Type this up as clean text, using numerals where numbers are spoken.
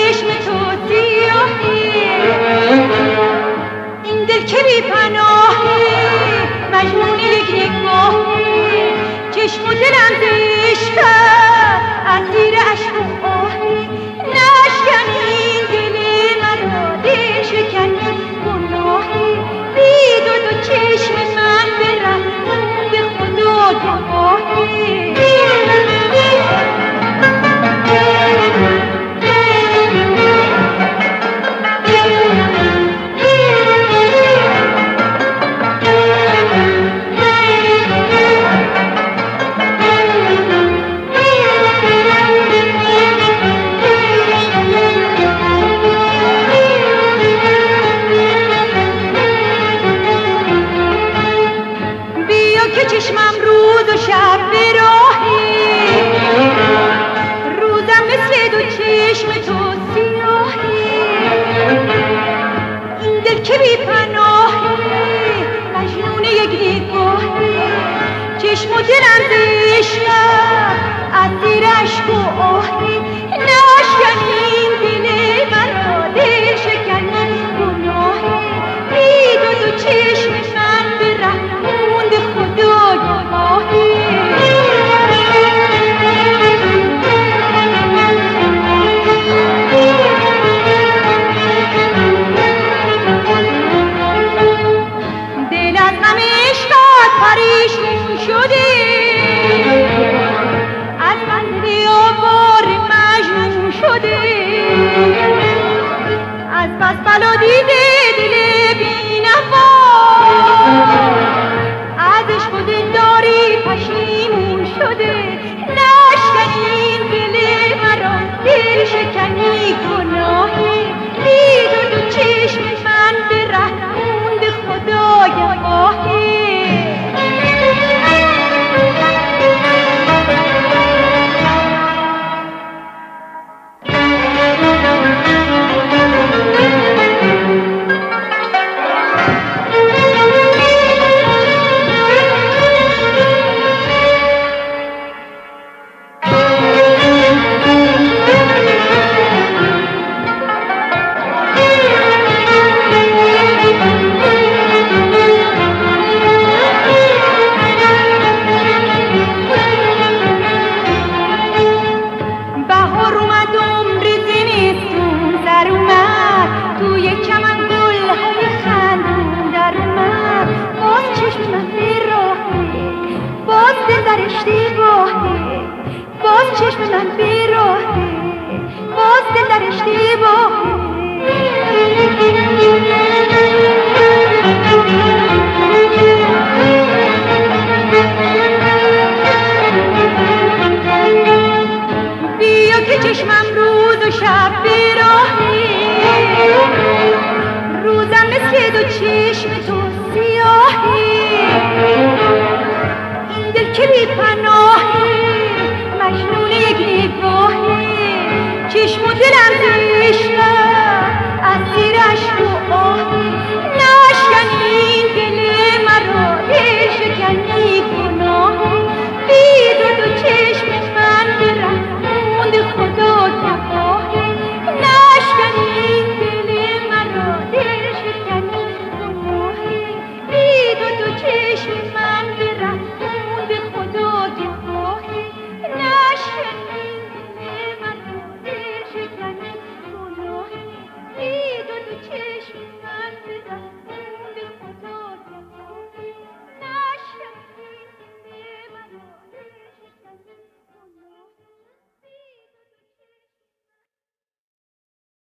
چشم تو سیاهی، این دل که بی پناهی، مجنون یک نگاهی، چشم و دلم عشقه اسیر عشق و آهی، نشکنی این دل مرا، دل شکنی گناهی، بی دو چشم من برهنمون به خدا گواهی. چشمم روز و شب به راهی، روزم مثل دو چشم تو سیاهی، این دل که بی پناهی، مجنون یک نگاهی، چشم و دلم عشقه اسیر عشق و آهی، نشکنی این دل مرا، دل شکنی گناهی، بی دو چشم من به رحمون به خدا گواهی. دل از غم عشقت پریشون شده، از منزل آوار مجنون شده، از بس بلا دیده دل بی‌نوا، از عشق و دلداری پشیمون شده، نشکنی این دل مرا، دل شکنی گناهی، بی دو چشم من به رحمون به خدا گواهی. باز چشم من بیراهی، باز دل در اشتباهی، بیا که چشمم روز و شب بیراهی، روزم مثل دو چشم تو سیاهی، این دل که بی پناهی، مجنون یک نگاهی، چشم و دلم عشقه اسیر عشق